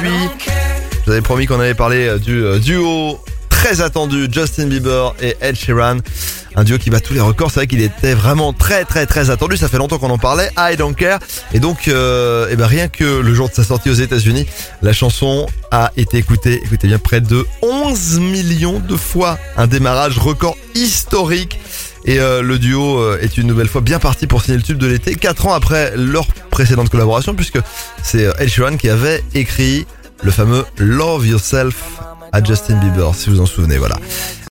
aujourd'hui. Je vous avais promis qu'on allait parler du duo très attendu Justin Bieber et Ed Sheeran. Un duo qui bat tous les records. C'est vrai qu'il était vraiment très attendu. Ça fait longtemps qu'on en parlait. I Don't Care. Et donc, rien que le jour de sa sortie aux États-Unis, la chanson a été écoutée bien, près de 11 millions de fois. Un démarrage record historique. Et le duo est une nouvelle fois bien parti pour signer le tube de l'été, 4 ans après leur précédente collaboration, puisque c'est Ed Sheeran qui avait écrit le fameux Love Yourself à Justin Bieber, si vous en souvenez, voilà.